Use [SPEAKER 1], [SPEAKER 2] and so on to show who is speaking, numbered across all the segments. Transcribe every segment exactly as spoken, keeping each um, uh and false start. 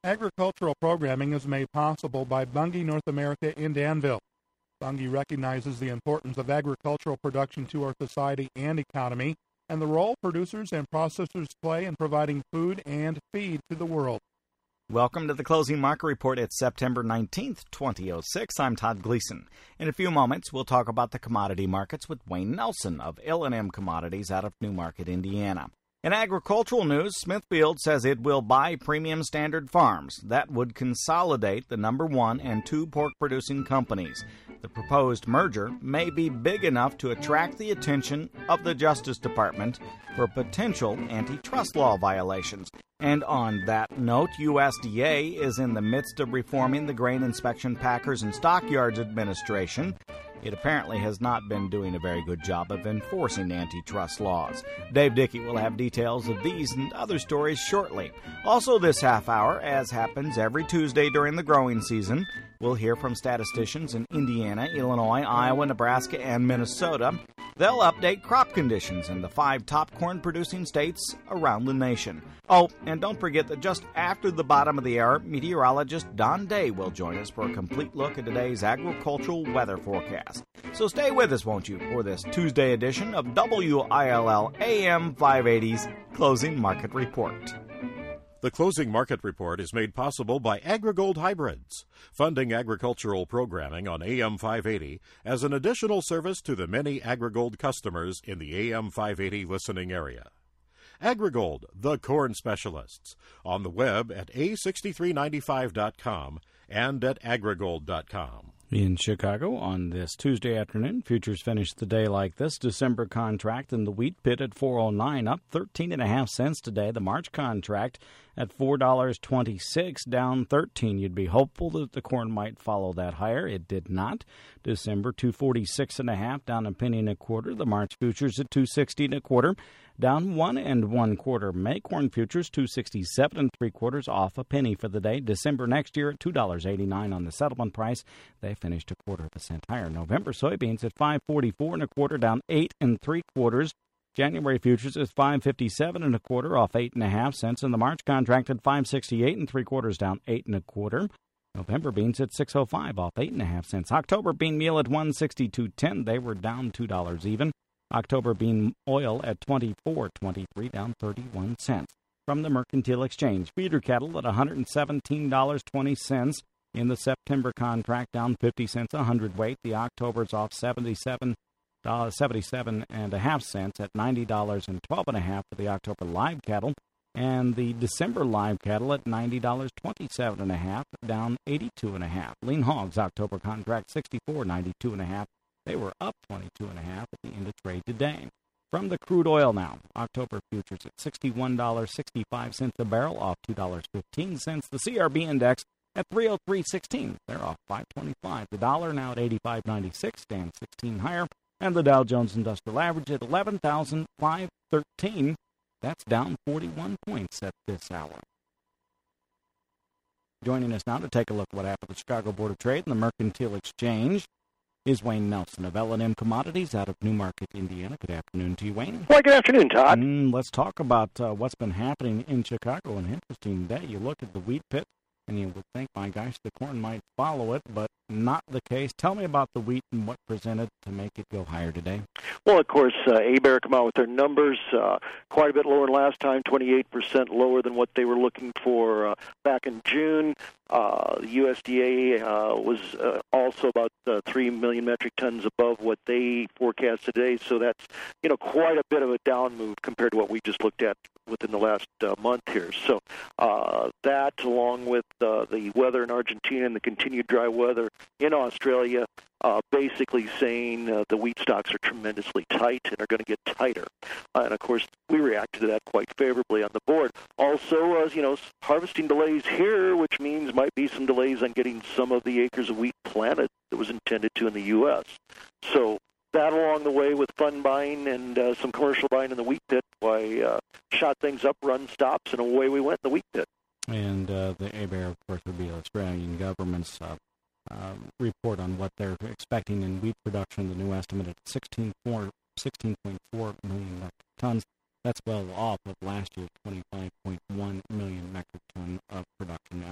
[SPEAKER 1] Agricultural programming is made possible by Bunge North America in Danville. Bunge recognizes the importance of agricultural production to our society and economy, and the role producers and processors play in providing food and feed to the world.
[SPEAKER 2] Welcome to the Closing Market Report. It's September nineteenth, twenty oh six. I'm Todd Gleason. In a few moments, we'll talk about the commodity markets with Wayne Nelson of L and M Commodities out of Newmarket, Indiana. In agricultural news, Smithfield says it will buy Premium Standard Farms. That would consolidate the number one and two pork-producing companies. The proposed merger may be big enough to attract the attention of the Justice Department for potential antitrust law violations. And on that note, U S D A is in the midst of reforming the Grain Inspection Packers and Stockyards Administration. It apparently has not been doing a very good job of enforcing antitrust laws. Dave Dickey will have details of these and other stories shortly. Also this half hour, as happens every Tuesday during the growing season, we'll hear from statisticians in Indiana, Illinois, Iowa, Nebraska, and Minnesota. They'll update crop conditions in the five top corn-producing states around the nation. Oh, and don't forget that just after the bottom of the hour, meteorologist Don Day will join us for a complete look at today's agricultural weather forecast. So stay with us, won't you, for this Tuesday edition of W I L L A M five eighty's Closing Market Report.
[SPEAKER 3] The Closing Market Report is made possible by AgriGold Hybrids, funding agricultural programming on A M five eighty as an additional service to the many AgriGold customers in the A M five eighty listening area. AgriGold, the corn specialists, on the web at A six three nine five dot com and at agrigold dot com.
[SPEAKER 4] In Chicago on this Tuesday afternoon, futures finished the day like this. December contract in the wheat pit at four oh nine, up thirteen and a half cents today. The March contract at four dollars and twenty-six, down thirteen. You'd be hopeful that the corn might follow that higher. It did not. December two forty-six and a half, down a penny and a quarter. The March futures at two sixty and a quarter, down one and one quarter. May corn futures two sixty-seven and three quarters, off a penny for the day. December next year at two dollars and eighty-nine on the settlement price. They finished a quarter of a cent higher. November soybeans at five forty-four and a quarter, down eight and three quarters. January futures at five fifty-seven and a quarter, off eight and a half cents, and the March contract at five sixty-eight and three quarters, down eight and a quarter. November beans at six oh five, off eight and a half cents. October bean meal at one sixty-two ten. They were down two dollars even. October bean oil at twenty-four twenty-three, down thirty-one cents. From the Mercantile Exchange, feeder cattle at one hundred seventeen dollars and twenty cents. In the September contract, down fifty cents a hundredweight. The October's off seventy-seven dollars, seventy-seven and a half cents at ninety dollars and twelve and a half for the October live cattle. And the December live cattle at ninety dollars and twenty-seven and a half, down eighty-two and a half. Lean hogs October contract sixty-four ninety-two and a half. They were up twenty-two and a half at the end of trade today. From the crude oil now, October futures at sixty-one dollars and sixty-five cents a barrel, off two dollars and fifteen cents. The C R B index at three oh three sixteen. They're off five twenty-five. The dollar now at eighty-five ninety-six, stands sixteen higher. And the Dow Jones Industrial Average at eleven thousand five hundred thirteen. That's down forty-one points at this hour. Joining us now to take a look at what happened at the Chicago Board of Trade and the Mercantile Exchange is Wayne Nelson of L and M Commodities out of Newmarket, Indiana. Good afternoon to you, Wayne.
[SPEAKER 5] Well, good afternoon, Todd.
[SPEAKER 4] Mm, let's talk about uh, what's been happening in Chicago. An interesting day. You look at the wheat pit, and you would think, my gosh, the corn might follow it, but not the case. Tell me about the wheat and what presented to make it go higher today.
[SPEAKER 5] Well, of course, uh, ABARE come out with their numbers uh, quite a bit lower than last time, twenty-eight percent lower than what they were looking for uh, back in June. Uh, the U S D A uh, was uh, also about uh, three million metric tons above what they forecast today, so that's, you know, quite a bit of a down move compared to what we just looked at within the last uh, month here. So uh, that, along with uh, the weather in Argentina and the continued dry weather in Australia, uh, basically saying uh, the wheat stocks are tremendously tight and are going to get tighter. Uh, and, of course, we reacted to that quite favorably on the board. Also, uh, you know, harvesting delays here, which means might be some delays on getting some of the acres of wheat planted that was intended to in the U S. So that along the way with fund buying and uh, some commercial buying in the wheat pit, why uh, shot things up, run stops, and away we went in the wheat pit.
[SPEAKER 4] And uh, the ABARE, of course, would be the Australian government's uh, uh, report on what they're expecting in wheat production. The new estimate at sixteen point four million metric tons. That's well off of last year's twenty-five point one million metric ton of production out of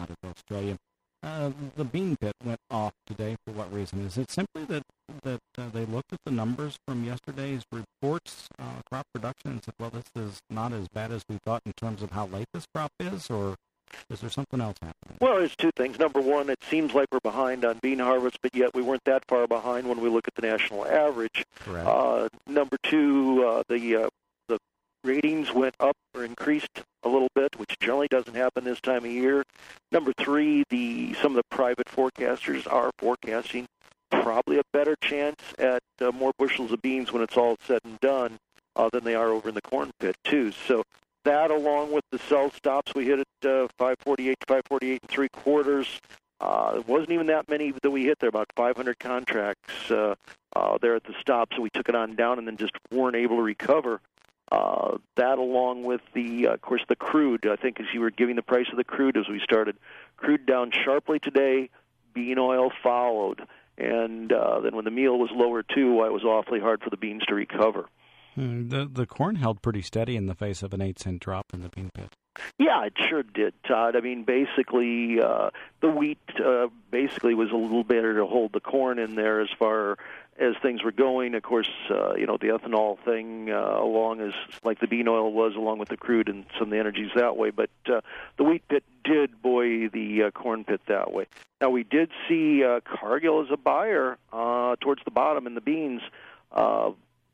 [SPEAKER 4] Australia. Uh, the bean pit went off today. For what reason? Is it simply that that uh, they looked at the numbers from yesterday's reports, uh, crop production, and said, well, this is not as bad as we thought in terms of how late this crop is, or is there something else happening?
[SPEAKER 5] Well, there's two things. Number one, it seems like we're behind on bean harvest, but yet we weren't that far behind when we look at the national average.
[SPEAKER 4] Correct.
[SPEAKER 5] Uh, number two, uh, the uh, the ratings went up or increased a little bit, which generally doesn't happen this time of year. Number three, the some of the private forecasters are forecasting probably a better chance at uh, more bushels of beans when it's all said and done uh, than they are over in the corn pit, too. So that, along with the sell stops, we hit at uh, five forty-eight, five forty-eight and three quarters. Uh, it wasn't even that many that we hit there, about five hundred contracts uh, uh, there at the stop, so we took it on down and then just weren't able to recover. Uh, that, along with the, uh, of course, the crude. I think as you were giving the price of the crude as we started, crude down sharply today, bean oil followed. And uh, then when the meal was lower, too, it was awfully hard for the beans to recover.
[SPEAKER 4] Hmm, the the corn held pretty steady in the face of an eight cent drop in the bean pit.
[SPEAKER 5] Yeah, it sure did, Todd. I mean, basically, uh, the wheat uh, basically was a little better to hold the corn in there as far as things were going. Of course, uh, you know, the ethanol thing uh, along as like the bean oil was, along with the crude and some of the energies that way. But uh, the wheat pit did buoy the uh, corn pit that way. Now, we did see uh, Cargill as a buyer uh, towards the bottom in the beans, uh,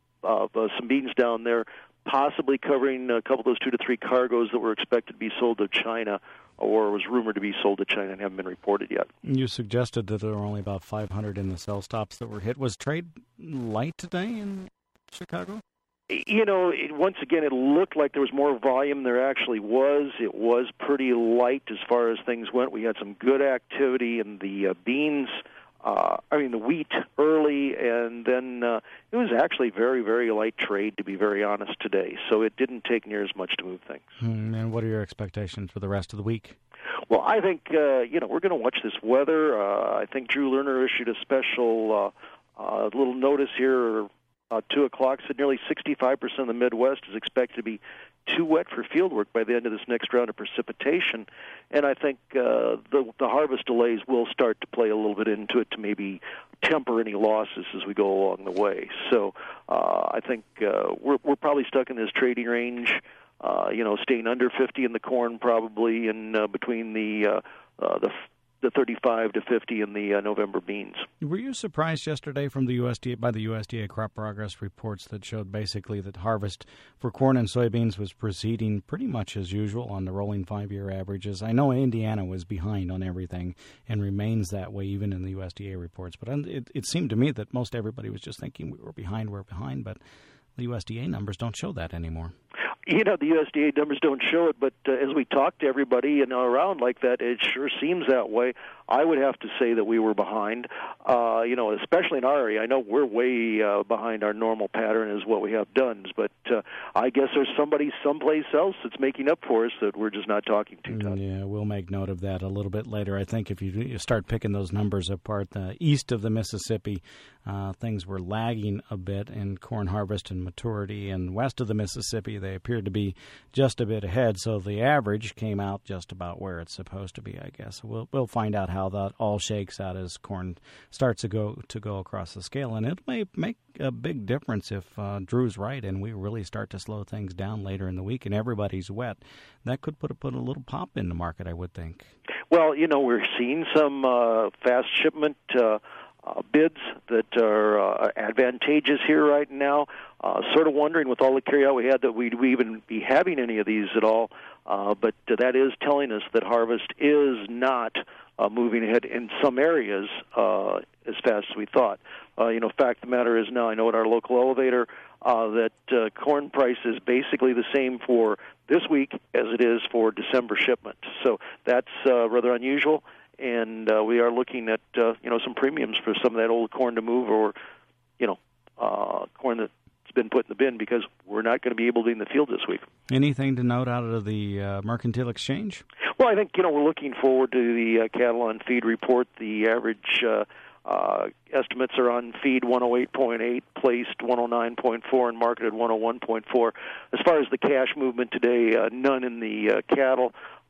[SPEAKER 5] of uh, some beans down there, possibly covering a couple of those two to three cargoes that were expected to be sold to China, or was rumored to be sold to China and haven't been reported yet.
[SPEAKER 4] You suggested that there were only about five hundred in the sell stops that were hit. Was trade light today in Chicago?
[SPEAKER 5] You know, it, once again, it looked like there was more volume. There actually was. It was pretty light as far as things went. We had some good activity in the uh, beans. Uh, I mean, the wheat early, and then uh, it was actually very, very light trade, to be very honest, today. So it didn't take near as much to move things.
[SPEAKER 4] Hmm, and what are your expectations for the rest of the week?
[SPEAKER 5] Well, I think, uh, you know, we're going to watch this weather. Uh, I think Drew Lerner issued a special uh, uh, little notice here uh, two o'clock, said nearly sixty-five percent of the Midwest is expected to be too wet for field work by the end of this next round of precipitation. And I think uh, the, the harvest delays will start to play a little bit into it to maybe temper any losses as we go along the way. So uh, I think uh, we're, we're probably stuck in this trading range, uh, you know, staying under fifty in the corn probably, and uh, between the uh, uh, the the thirty-five to fifty in the uh, November beans.
[SPEAKER 4] Were you surprised yesterday from the U S D A by the U S D A crop progress reports that showed basically that harvest for corn and soybeans was proceeding pretty much as usual on the rolling five-year averages? I know Indiana was behind on everything and remains that way even in the U S D A reports, but it, it seemed to me that most everybody was just thinking we were behind, we're behind, but the U S D A numbers don't show that anymore.
[SPEAKER 5] You know, the U S D A numbers don't show it, but uh, as we talk to everybody and around like that, it sure seems that way. I would have to say that we were behind, uh, you know, especially in our area. I know we're way uh, behind our normal pattern is what we have done, but uh, I guess there's somebody someplace else that's making up for us that we're just not talking to, Todd.
[SPEAKER 4] Yeah, we'll make note of that a little bit later. I think if you, you start picking those numbers apart, uh, east of the Mississippi, uh, things were lagging a bit in corn harvest and maturity, and west of the Mississippi, they appeared to be just a bit ahead, so the average came out just about where it's supposed to be, I guess. We'll, we'll find out how that all shakes out as corn starts to go to go across the scale, and it may make a big difference if uh, Drew's right and we really start to slow things down later in the week and everybody's wet. That could put a, put a little pop in the market, I would think.
[SPEAKER 5] Well, you know, we're seeing some uh, fast shipment uh, uh, bids that are uh, advantageous here right now. Uh, sort of wondering with all the carryout we had that we'd we even be having any of these at all, uh, but uh, that is telling us that harvest is not Uh, moving ahead in some areas uh, as fast as we thought. Uh, you know, fact of the matter is now I know at our local elevator uh, that uh, corn price is basically the same for this week as it is for December shipment. So that's uh, rather unusual, and uh, we are looking at, uh, you know, some premiums for some of that old corn to move, or, you know, uh, corn that's been put in the bin because we're not going to be able to be in the field this week.
[SPEAKER 4] Anything to note out of the uh, Mercantile Exchange?
[SPEAKER 5] Well, I think, you know, we're looking forward to the uh, cattle on feed report. The average uh, uh, estimates are on feed one oh eight point eight, placed one oh nine point four, and marketed one oh one point four. As far as the cash movement today, uh, none in the uh, cattle.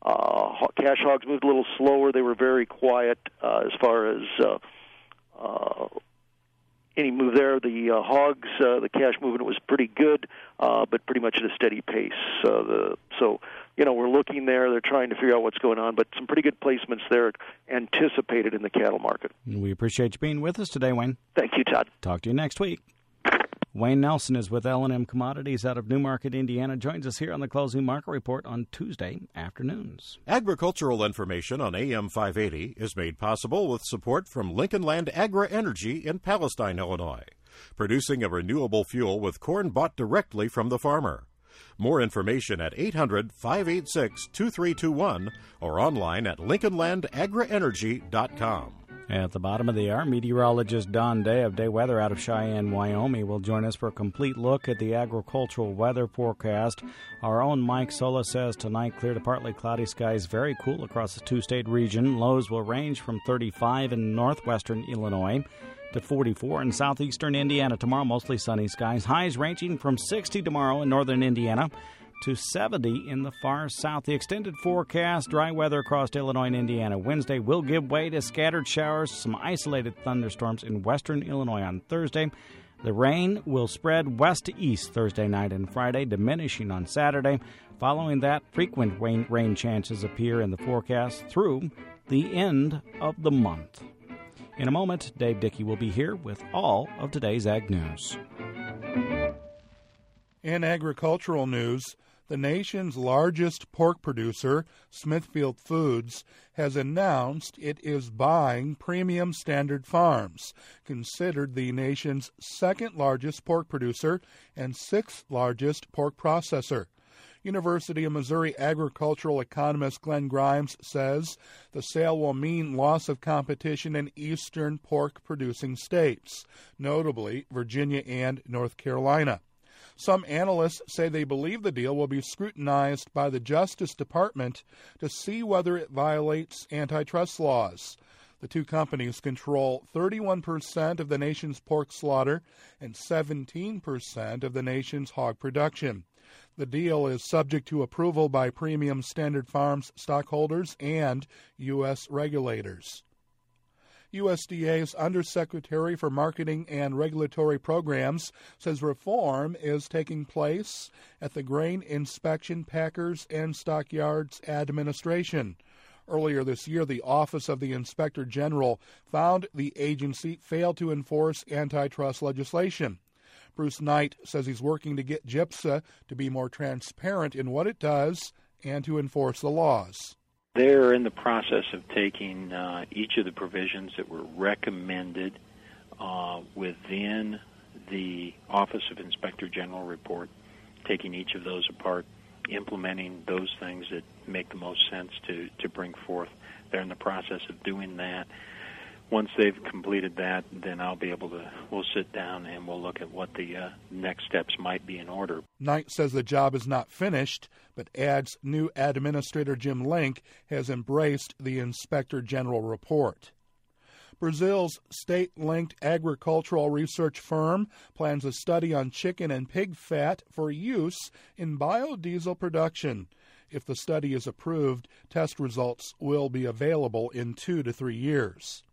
[SPEAKER 5] Uh, cash hogs moved a little slower. They were very quiet uh, as far as uh, uh, any move there. The uh, hogs, uh, the cash movement was pretty good, uh, but pretty much at a steady pace. Uh, the, so, you know, we're looking there. They're trying to figure out what's going on, but some pretty good placements there anticipated in the cattle market.
[SPEAKER 4] We appreciate you being with us today, Wayne.
[SPEAKER 5] Thank you, Todd.
[SPEAKER 4] Talk to you next week. Wayne Nelson is with L and M Commodities out of Newmarket, Indiana. Joins us here on the Closing Market Report on Tuesday afternoons.
[SPEAKER 3] Agricultural information on A M five eighty is made possible with support from Lincoln Land Agri-Energy in Palestine, Illinois, producing a renewable fuel with corn bought directly from the farmer. More information at eight hundred, five eight six, two three two one or online at lincoln land agri energy dot com.
[SPEAKER 4] At the bottom of the hour, meteorologist Don Day of Day Weather out of Cheyenne, Wyoming, will join us for a complete look at the agricultural weather forecast. Our own Mike Sola says tonight, clear to partly cloudy skies, very cool across the two-state region. Lows will range from thirty-five in northwestern Illinois to forty-four in southeastern Indiana. Tomorrow, mostly sunny skies. Highs ranging from sixty tomorrow in northern Indiana to seventy in the far south. The extended forecast, dry weather across Illinois and Indiana. Wednesday will give way to scattered showers, some isolated thunderstorms in western Illinois on Thursday. The rain will spread west to east Thursday night and Friday, diminishing on Saturday. Following that, frequent rain, rain chances appear in the forecast through the end of the month. In a moment, Dave Dickey will be here with all of today's Ag News.
[SPEAKER 1] In agricultural news, the nation's largest pork producer, Smithfield Foods, has announced it is buying Premium Standard Farms, considered the nation's second largest pork producer and sixth largest pork processor. University of Missouri agricultural economist Glenn Grimes says the sale will mean loss of competition in eastern pork-producing states, notably Virginia and North Carolina. Some analysts say they believe the deal will be scrutinized by the Justice Department to see whether it violates antitrust laws. The two companies control thirty-one percent of the nation's pork slaughter and seventeen percent of the nation's hog production. The deal is subject to approval by Premium Standard Farms stockholders and U S regulators. U S D A's Undersecretary for Marketing and Regulatory Programs says reform is taking place at the Grain Inspection Packers and Stockyards Administration. Earlier this year, the Office of the Inspector General found the agency failed to enforce antitrust legislation. Bruce Knight says he's working to get GIPSA to be more transparent in what it does and to enforce the laws.
[SPEAKER 6] They're in the process of taking uh, each of the provisions that were recommended uh, within the Office of Inspector General report, taking each of those apart, implementing those things that make the most sense to, to bring forth. They're in the process of doing that. Once they've completed that, then I'll be able to, we'll sit down and we'll look at what the uh, next steps might be in order.
[SPEAKER 1] Knight says the job is not finished, but adds new Administrator Jim Link has embraced the Inspector General report. Brazil's state-linked agricultural research firm plans a study on chicken and pig fat for use in biodiesel production. If the study is approved, test results will be available in two to three years.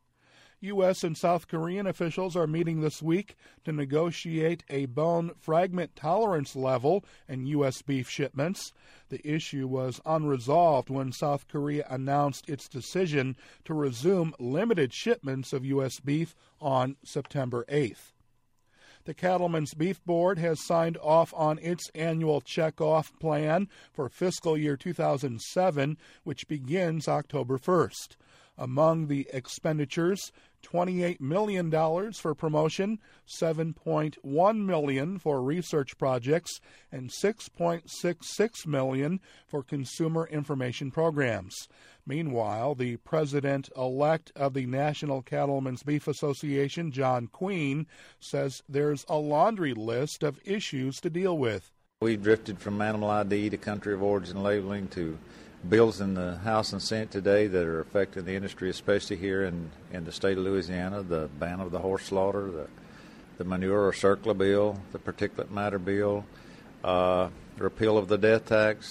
[SPEAKER 1] U S and South Korean officials are meeting this week to negotiate a bone fragment tolerance level in U S beef shipments. The issue was unresolved when South Korea announced its decision to resume limited shipments of U S beef on September eighth. The Cattlemen's Beef Board has signed off on its annual checkoff plan for fiscal year two thousand seven, which begins October first. Among the expenditures, twenty-eight million dollars for promotion, seven point one million dollars for research projects, and six point six six million dollars for consumer information programs. Meanwhile, the president-elect of the National Cattlemen's Beef Association, John Queen, says there's a laundry list of issues to deal with.
[SPEAKER 7] We've drifted from animal I D to country of origin labeling to bills in the House and Senate today that are affecting the industry, especially here in, in the state of Louisiana, the ban of the horse slaughter, the, the manure or CERCLA bill, the particulate matter bill, uh, repeal of the death tax,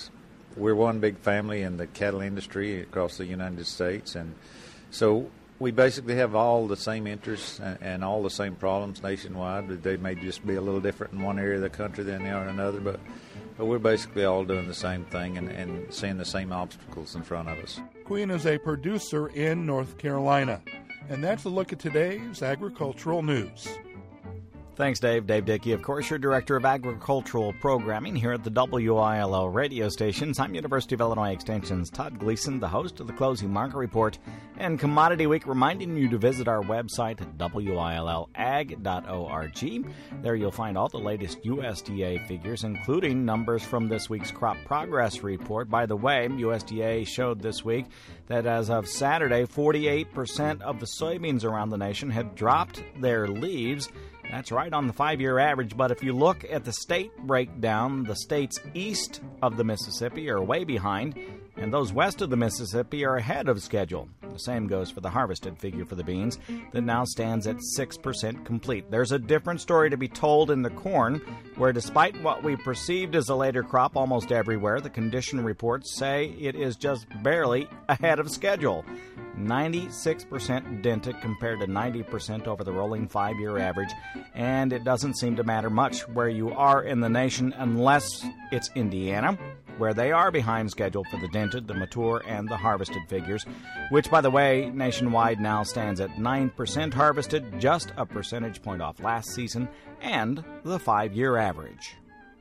[SPEAKER 7] we're one big family in the cattle industry across the United States, and so we basically have all the same interests and, and all the same problems nationwide. They may just be a little different in one area of the country than they are in another, but, but we're basically all doing the same thing and, and seeing the same obstacles in front of us.
[SPEAKER 1] Queen is a producer in North Carolina. And that's a look at today's agricultural news.
[SPEAKER 2] Thanks, Dave. Dave Dickey, of course, your Director of Agricultural Programming here at the W I L L radio stations. I'm University of Illinois Extension's Todd Gleason, the host of the Closing Market Report and Commodity Week, reminding you to visit our website at W I L L ag dot org. There you'll find all the latest U S D A figures, including numbers from this week's Crop Progress Report. By the way, U S D A showed this week that as of Saturday, forty-eight percent of the soybeans around the nation had dropped their leaves. That's right on the five-year average, but if you look at the state breakdown, the states east of the Mississippi are way behind, and those west of the Mississippi are ahead of schedule. The same goes for the harvested figure for the beans that now stands at six percent complete. There's a different story to be told in the corn, where despite what we perceived as a later crop almost everywhere, the condition reports say it is just barely ahead of schedule. ninety-six percent dented compared to ninety percent over the rolling five-year average, and it doesn't seem to matter much where you are in the nation unless it's Indiana, where they are behind schedule for the dented, the mature, and the harvested figures, which, by the way, nationwide now stands at nine percent harvested, just a percentage point off last season, and the five-year average.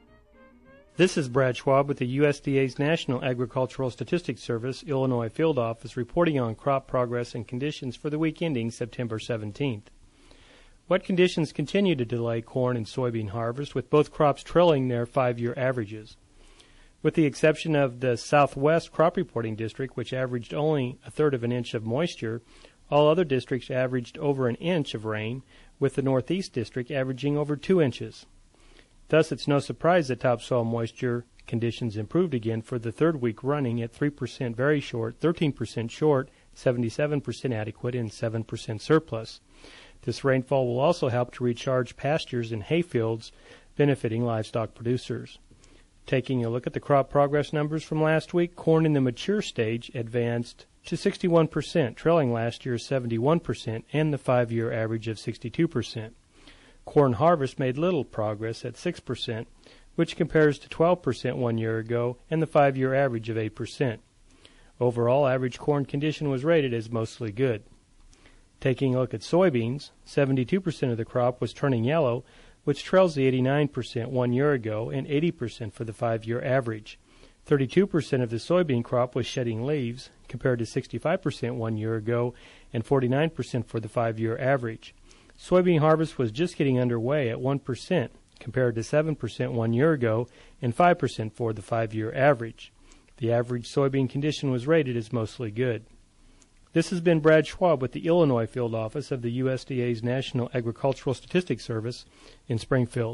[SPEAKER 8] This is Brad Schwab with the U S D A's National Agricultural Statistics Service, Illinois Field Office, reporting on crop progress and conditions for the week ending September seventeenth. Wet conditions continue to delay corn and soybean harvest, with both crops trailing their five-year averages. With the exception of the Southwest Crop Reporting District, which averaged only a third of an inch of moisture, all other districts averaged over an inch of rain, with the Northeast District averaging over two inches. Thus, it's no surprise that topsoil moisture conditions improved again for the third week running at three percent very short, thirteen percent short, seventy-seven percent adequate, and seven percent surplus. This rainfall will also help to recharge pastures and hayfields, benefiting livestock producers. Taking a look at the crop progress numbers from last week, corn in the mature stage advanced to sixty-one percent, trailing last year's seventy-one percent and the five-year average of sixty-two percent. Corn harvest made little progress at six percent, which compares to twelve percent one year ago and the five-year average of eight percent. Overall, average corn condition was rated as mostly good. Taking a look at soybeans, seventy-two percent of the crop was turning yellow, which trails the eighty-nine percent one year ago and eighty percent for the five-year average. thirty-two percent of the soybean crop was shedding leaves, compared to sixty-five percent one year ago and forty-nine percent for the five-year average. Soybean harvest was just getting underway at one percent, compared to seven percent one year ago and five percent for the five-year average. The average soybean condition was rated as mostly good. This has been Brad Schwab with the Illinois Field Office of the U S D A's National Agricultural Statistics Service in Springfield.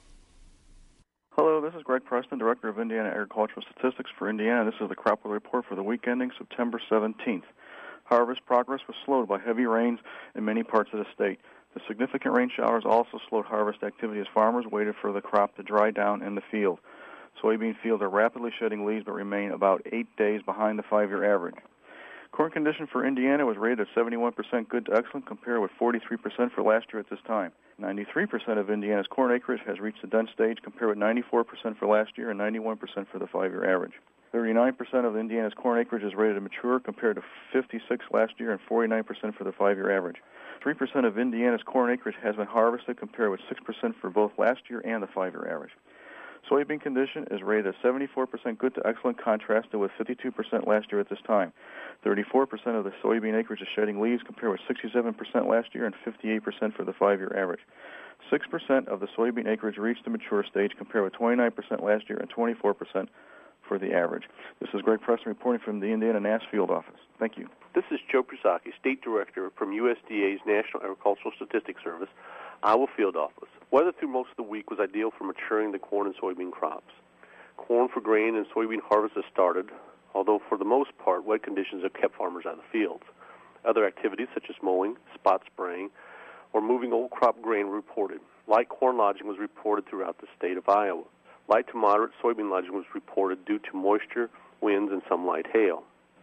[SPEAKER 9] Hello, this is Greg Preston, Director of Indiana Agricultural Statistics for Indiana. This is the crop report for the week ending September seventeenth. Harvest progress was slowed by heavy rains in many parts of the state. The significant rain showers also slowed harvest activity as farmers waited for the crop to dry down in the field. Soybean fields are rapidly shedding leaves but remain about eight days behind the five-year average. Corn condition for Indiana was rated at seventy-one percent good to excellent, compared with forty-three percent for last year at this time. ninety-three percent of Indiana's corn acreage has reached the dent stage, compared with ninety-four percent for last year and ninety-one percent for the five-year average. thirty-nine percent of Indiana's corn acreage is rated mature, compared to fifty-six last year and forty-nine percent for the five-year average. three percent of Indiana's corn acreage has been harvested, compared with six percent for both last year and the five-year average. Soybean condition is rated at seventy-four percent good to excellent, contrasted with fifty-two percent last year at this time. thirty-four percent of the soybean acreage is shedding leaves, compared with sixty-seven percent last year and fifty-eight percent for the five-year average. six percent of the soybean acreage reached the mature stage, compared with twenty-nine percent last year and twenty-four percent for the average. This is Greg Preston reporting from the Indiana N A S Field Office. Thank you.
[SPEAKER 10] This is Joe Prusaki, State Director from U S D A's National Agricultural Statistics Service, Iowa Field Office. Weather through most of the week was ideal for maturing the corn and soybean crops. Corn for grain and soybean harvest has started, although for the most part, wet conditions have kept farmers out of the fields. Other activities such as mowing, spot spraying, or moving old crop grain were reported. Light corn lodging was reported throughout the state of Iowa. Light to moderate soybean lodging was reported due to moisture winds, and some light hail.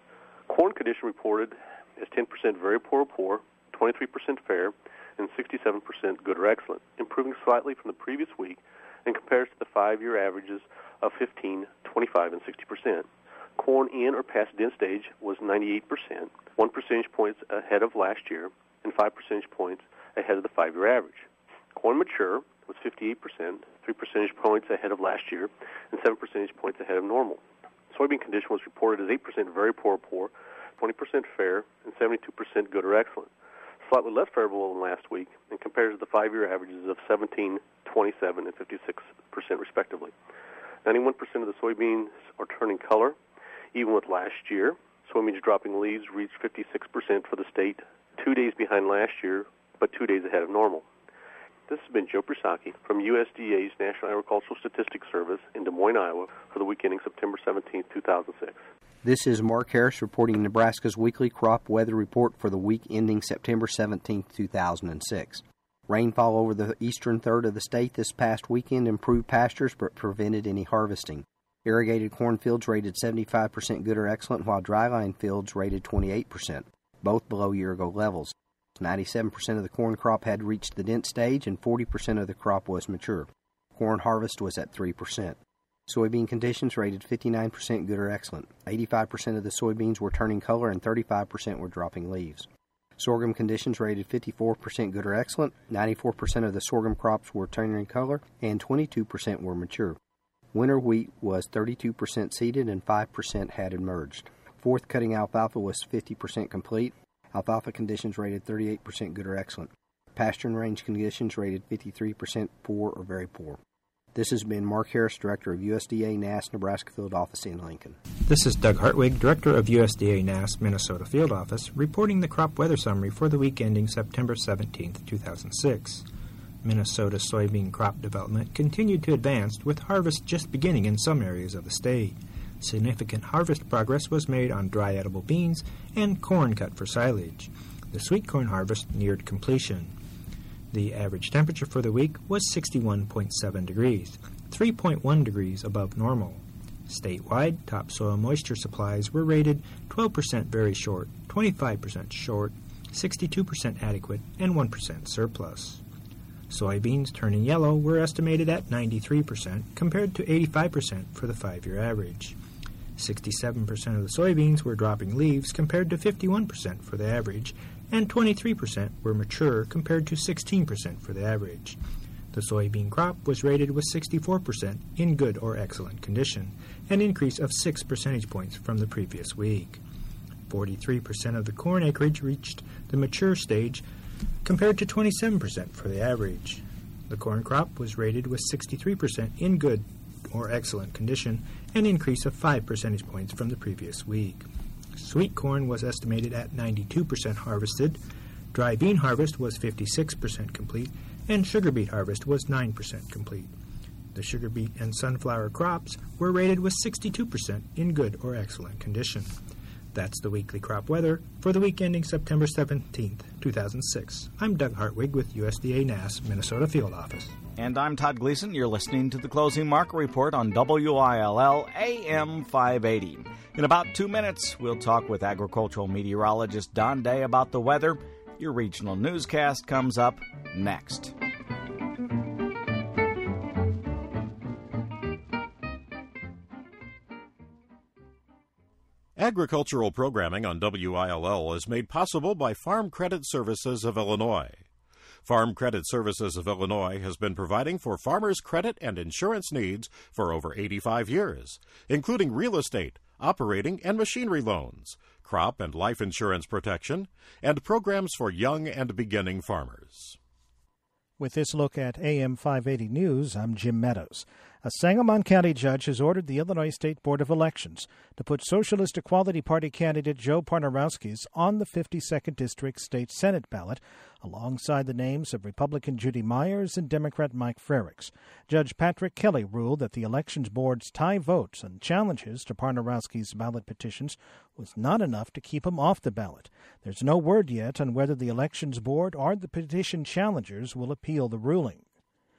[SPEAKER 10] Corn condition reported as ten percent very poor or poor, twenty-three percent fair, and sixty-seven percent good or excellent, improving slightly from the previous week and compares to the five-year averages of fifteen, twenty-five, and sixty percent. Corn in or past dense stage was ninety-eight percent, one percentage point ahead of last year, and five percentage points ahead of the five-year average. Corn mature was fifty-eight percent, three percentage points ahead of last year, and seven percentage points ahead of normal. Soybean condition was reported as eight percent very poor or poor, twenty percent fair, and seventy-two percent good or excellent. Slightly less favorable than last week and compares to the five-year averages of seventeen, twenty-seven, and fifty-six percent respectively. ninety-one percent of the soybeans are turning color. Even with last year, soybeans dropping leaves reached fifty-six percent for the state, two days behind last year, but two days ahead of normal. This has been Joe Prisaki from U S D A's National Agricultural Statistics Service in Des Moines, Iowa, for the week ending September seventeenth, two thousand six.
[SPEAKER 11] This is Mark Harris reporting Nebraska's weekly crop weather report for the week ending September seventeenth, two thousand six. Rainfall over the eastern third of the state this past weekend improved pastures but prevented any harvesting. Irrigated cornfields rated seventy-five percent good or excellent, while dryline fields rated twenty-eight percent, both below year-ago levels. ninety-seven percent of the corn crop had reached the dent stage and forty percent of the crop was mature. Corn harvest was at three percent. Soybean conditions rated fifty-nine percent good or excellent. eighty-five percent of the soybeans were turning color and thirty-five percent were dropping leaves. Sorghum conditions rated fifty-four percent good or excellent. ninety-four percent of the sorghum crops were turning color and twenty-two percent were mature. Winter wheat was thirty-two percent seeded and five percent had emerged. Fourth cutting alfalfa was fifty percent complete. Alfalfa conditions rated thirty-eight percent good or excellent. Pasture and range conditions rated fifty-three percent poor or very poor. This has been Mark Harris, Director of U S D A N A S Nebraska Field Office in Lincoln.
[SPEAKER 12] This is Doug Hartwig, Director of U S D A N A S Minnesota Field Office, reporting the crop weather summary for the week ending September seventeenth, two thousand six. Minnesota soybean crop development continued to advance, with harvest just beginning in some areas of the state. Significant harvest progress was made on dry edible beans and corn cut for silage. The sweet corn harvest neared completion. The average temperature for the week was sixty-one point seven degrees, three point one degrees above normal. Statewide, topsoil moisture supplies were rated twelve percent very short, twenty-five percent short, sixty-two percent adequate, and one percent surplus. Soybeans turning yellow were estimated at ninety-three percent compared to eighty-five percent for the five-year average. sixty-seven percent of the soybeans were dropping leaves compared to fifty-one percent for the average, and twenty-three percent were mature compared to sixteen percent for the average. The soybean crop was rated with sixty-four percent in good or excellent condition, an increase of six percentage points from the previous week. forty-three percent of the corn acreage reached the mature stage compared to twenty-seven percent for the average. The corn crop was rated with sixty-three percent in good or excellent condition, an increase of five percentage points from the previous week. Sweet corn was estimated at ninety-two percent harvested, dry bean harvest was fifty-six percent complete, and sugar beet harvest was nine percent complete. The sugar beet and sunflower crops were rated with sixty-two percent in good or excellent condition. That's the weekly crop weather for the week ending September seventeenth, two thousand six. I'm Doug Hartwig with U S D A N A S Minnesota Field Office.
[SPEAKER 2] And I'm Todd Gleason. You're listening to the Closing Market Report on W I L L A M five eighty. In about two minutes, we'll talk with agricultural meteorologist Don Day about the weather. Your regional newscast comes up next.
[SPEAKER 3] Agricultural programming on W I L L is made possible by Farm Credit Services of Illinois. Farm Credit Services of Illinois has been providing for farmers' credit and insurance needs for over eighty-five years, including real estate, operating and machinery loans, crop and life insurance protection, and programs for young and beginning farmers.
[SPEAKER 13] With this look at A M five eighty News, I'm Jim Meadows. A Sangamon County judge has ordered the Illinois State Board of Elections to put Socialist Equality Party candidate Joe Parnarowskis on the fifty-second District State Senate ballot, alongside the names of Republican Judy Myers and Democrat Mike Frerichs. Judge Patrick Kelly ruled that the Elections Board's tie votes and challenges to Parnarowski's ballot petitions was not enough to keep him off the ballot. There's no word yet on whether the Elections Board or the petition challengers will appeal the ruling.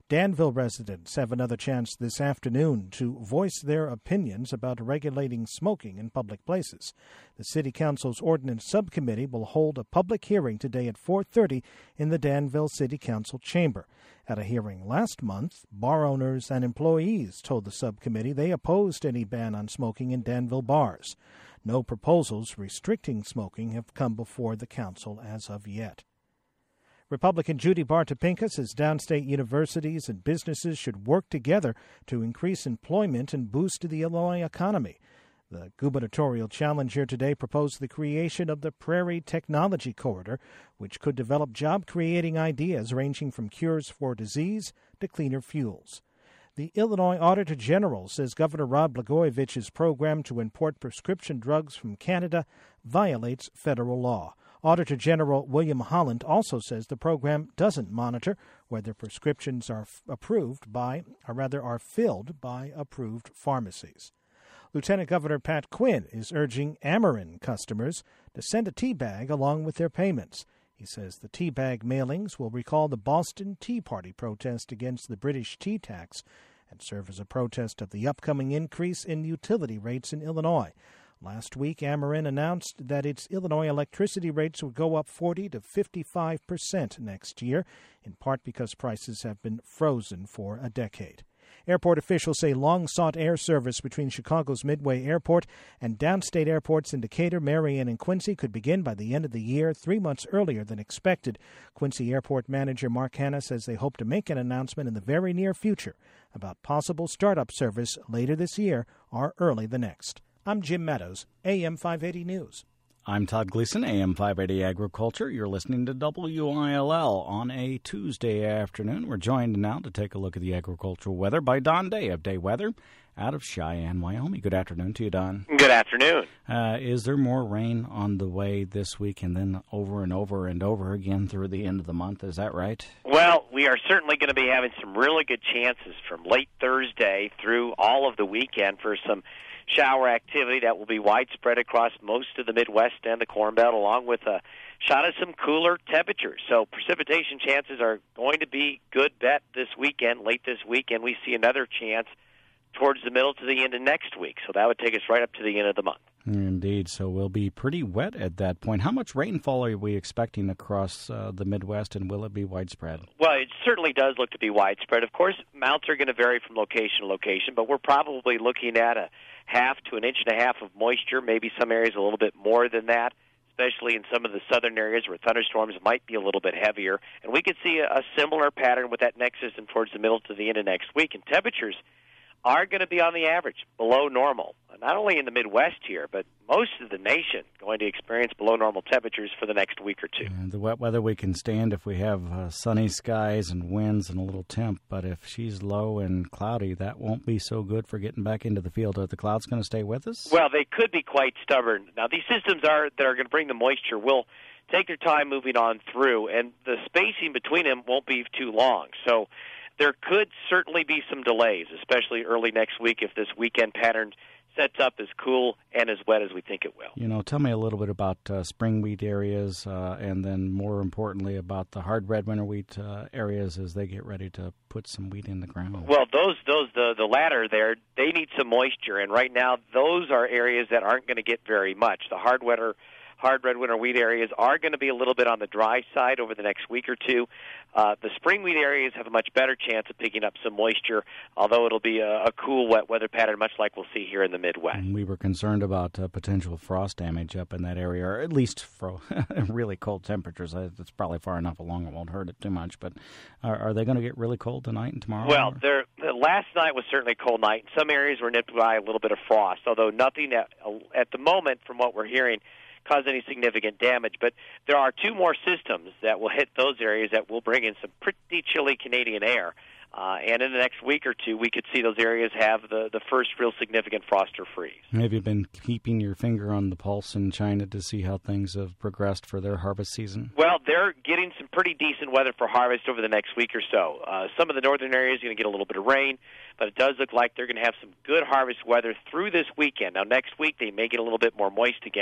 [SPEAKER 13] Danville residents have another chance this afternoon to voice their opinions about regulating smoking in public places. The City Council's Ordinance Subcommittee will hold a public hearing today at four thirty in the Danville City Council chamber. At a hearing last month, bar owners and employees told the subcommittee they opposed any ban on smoking in Danville bars. No proposals restricting smoking have come before the council as of yet. Republican Judy Bar Topinka says downstate universities and businesses should work together to increase employment and boost the Illinois economy. The gubernatorial challenger today proposed the creation of the Prairie Technology Corridor, which could develop job-creating ideas ranging from cures for disease to cleaner fuels. The Illinois Auditor General says Governor Rod Blagojevich's program to import prescription drugs from Canada violates federal law. Auditor General William Holland also says the program doesn't monitor whether prescriptions are f- approved by, or rather are filled by, approved pharmacies. Lieutenant Governor Pat Quinn is urging Ameren customers to send a tea bag along with their payments. He says the tea bag mailings will recall the Boston Tea Party protest against the British tea tax and serve as a protest of the upcoming increase in utility rates in Illinois. Last week, Ameren announced that its Illinois electricity rates would go up forty to fifty-five percent next year, in part because prices have been frozen for a decade. Airport officials say long-sought air service between Chicago's Midway Airport and downstate airports in Decatur, Marion, and Quincy could begin by the end of the year, three months earlier than expected. Quincy Airport manager Mark Hanna says they hope to make an announcement in the very near future about possible startup service later this year or early the next. I'm Jim Meadows, A M five eighty News.
[SPEAKER 4] I'm Todd Gleason, A M five eighty Agriculture. You're listening to W I L L on a Tuesday afternoon. We're joined now to take a look at the agricultural weather by Don Day of Day Weather out of Cheyenne, Wyoming. Good afternoon to you, Don.
[SPEAKER 14] Good afternoon.
[SPEAKER 4] Uh, is there more rain on the way this week and then over and over and over again through the end of the month? Is that right?
[SPEAKER 14] Well, we are certainly going to be having some really good chances from late Thursday through all of the weekend for some shower activity that will be widespread across most of the Midwest and the Corn Belt, along with a shot of some cooler temperatures. So precipitation chances are going to be good bet this weekend, late this weekend. We see another chance towards the middle to the end of next week. So that would take us right up to the end of the month.
[SPEAKER 4] Indeed. So we'll be pretty wet at that point. How much rainfall are we expecting across uh, the Midwest, and will it be widespread?
[SPEAKER 14] Well, it certainly does look to be widespread. Of course, amounts are going to vary from location to location, but we're probably looking at a half to an inch and a half of moisture, maybe some areas a little bit more than that, especially in some of the southern areas where thunderstorms might be a little bit heavier. And we could see a, a similar pattern with that next system towards the middle to the end of next week. And temperatures are going to be on the average below normal, not only in the Midwest here, but most of the nation going to experience below normal temperatures for the next week or two.
[SPEAKER 4] And the wet weather we can stand if we have uh, sunny skies and winds and a little temp, but if she's low and cloudy, that won't be so good for getting back into the field. Are the clouds going to stay with us?
[SPEAKER 14] Well, they could be quite stubborn. Now, these systems are that are going to bring the moisture will take their time moving on through, and the spacing between them won't be too long. So there could certainly be some delays, especially early next week if this weekend pattern sets up as cool and as wet as we think it will.
[SPEAKER 4] You know, tell me a little bit about uh, spring wheat areas uh, and then more importantly about the hard red winter wheat uh, areas as they get ready to put some wheat in the ground.
[SPEAKER 14] Well, those, those the, the latter there, they need some moisture, and right now those are areas that aren't going to get very much. The hard weather Hard red winter wheat areas are going to be a little bit on the dry side over the next week or two. Uh, the spring wheat areas have a much better chance of picking up some moisture, although it'll be a, a cool, wet weather pattern, much like we'll see here in the Midwest.
[SPEAKER 4] And we were concerned about uh, potential frost damage up in that area, or at least for really cold temperatures. It's probably far enough along it won't hurt it too much. But are, are they going to get really cold tonight and tomorrow?
[SPEAKER 14] Well, there, the last night was certainly a cold night. Some areas were nipped by a little bit of frost, although nothing at, at the moment, from what we're hearing, cause any significant damage. But there are two more systems that will hit those areas that will bring in some pretty chilly Canadian air. Uh, and in the next week or two, we could see those areas have the, the first real significant frost or freeze.
[SPEAKER 4] Have you been keeping your finger on the pulse in China to see how things have progressed for their harvest season?
[SPEAKER 14] Well, they're getting some pretty decent weather for harvest over the next week or so. Uh, some of the northern areas are going to get a little bit of rain, but it does look like they're going to have some good harvest weather through this weekend. Now, next week, they may get a little bit more moist again.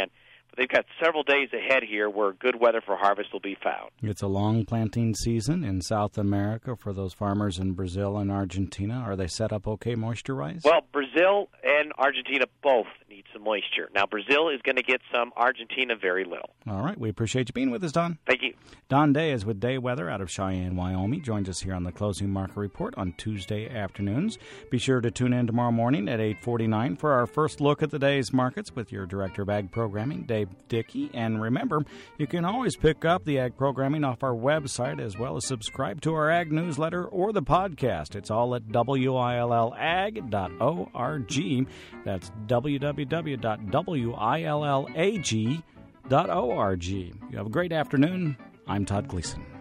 [SPEAKER 14] But they've got several days ahead here where good weather for harvest will be found.
[SPEAKER 4] It's a long planting season in South America for those farmers in Brazil and Argentina. Are they set up okay moisture-wise?
[SPEAKER 14] Well, Brazil and Argentina both need some moisture. Now, Brazil is going to get some, Argentina very little.
[SPEAKER 4] All right. We appreciate you being with us, Don.
[SPEAKER 14] Thank you.
[SPEAKER 4] Don Day is with Day Weather out of Cheyenne, Wyoming. Joins us here on the Closing Market Report on Tuesday afternoons. Be sure to tune in tomorrow morning at eight forty-nine for our first look at the day's markets with your Director of Ag Programming, Dave Dickey. And remember, you can always pick up the Ag Programming off our website as well as subscribe to our Ag newsletter or the podcast. It's all at W I L L ag dot org. That's w w w dot w i l l a g dot org. You have a great afternoon. I'm Todd Gleason.